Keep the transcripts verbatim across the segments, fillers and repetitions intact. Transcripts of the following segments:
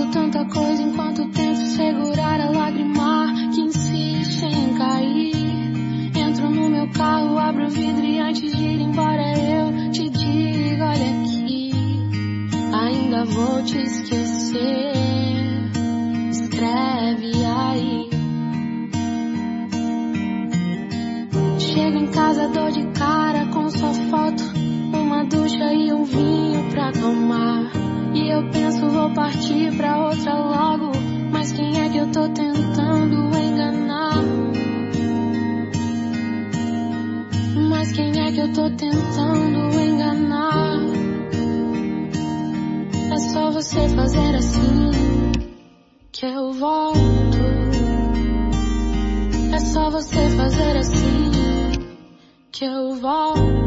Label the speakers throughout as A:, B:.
A: Falo tanta coisa enquanto tento segurar a lágrima que insiste em cair. Entro no meu carro, abro o vidro e antes de ir embora eu te digo, olha aqui, ainda vou te esquecer. Escreve aí. Chego em casa, dou de cara com sua foto, uma ducha e um vinho pra acalmar. E eu penso, vou partir pra outra logo, mas quem é que eu tô tentando enganar? Mas quem é que eu tô tentando enganar? É só você fazer assim que eu volto. É só você fazer assim que eu volto.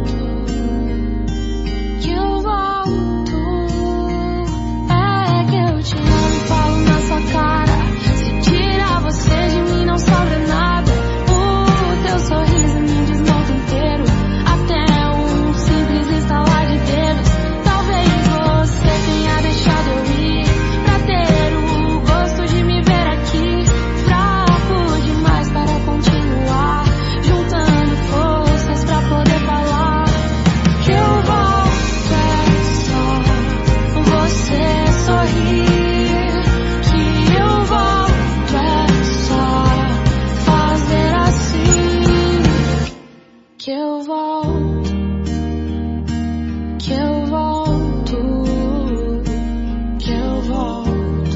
A: Que eu volto. É que eu te amo, falo na sua cara. Se tirar você de mim não sobra nada. O teu sorriso me desmonta inteiro, até um simples estalar de dedos. Talvez você tenha deixado eu ir pra ter o gosto de me ver aqui, fraco demais para continuar, juntando forças pra poder falar. Que eu volto é só você sorrir. Que eu volto é só fazer assim. Que eu volto. Que eu volto. Que eu volto.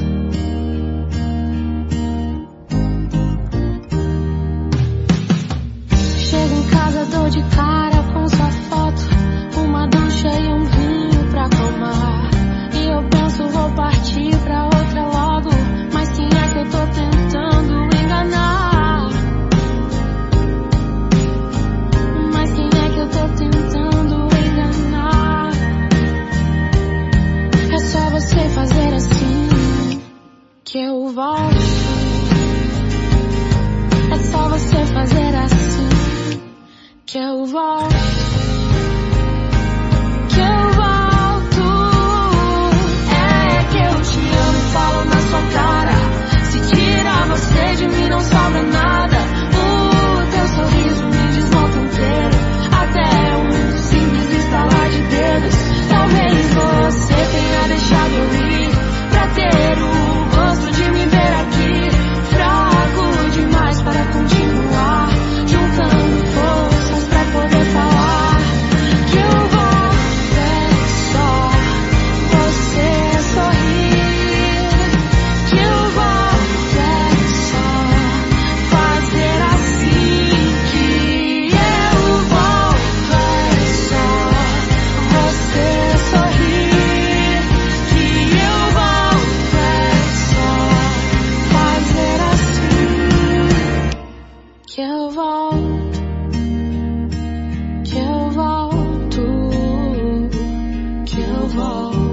A: Chego em casa, dou de cara com sua foto, uma ducha e um vinho pra acalmar. E eu penso, vou partir pra outra logo, mas quem é que eu tô tentando enganar? Mas quem é que eu tô tentando enganar? É só você fazer assim que eu volto. É só você fazer assim que eu volto. Que eu volto. É que eu te amo, falo na sua cara. Se tirar você de mim não sobra nada. O teu sorriso me desmonta inteiro, até um simples estalar de dedos. Talvez você tenha deixado eu ir pra ter o gosto de me ver aqui, fraco demais para continuar, juntando forças pra poder falar. Que eu volto é só você sorrir. Que eu volto é só fazer assim. Que eu volto é só você sorrir. Que eu volto é só fazer assim. Que eu volto. Que eu volto. Que eu volto.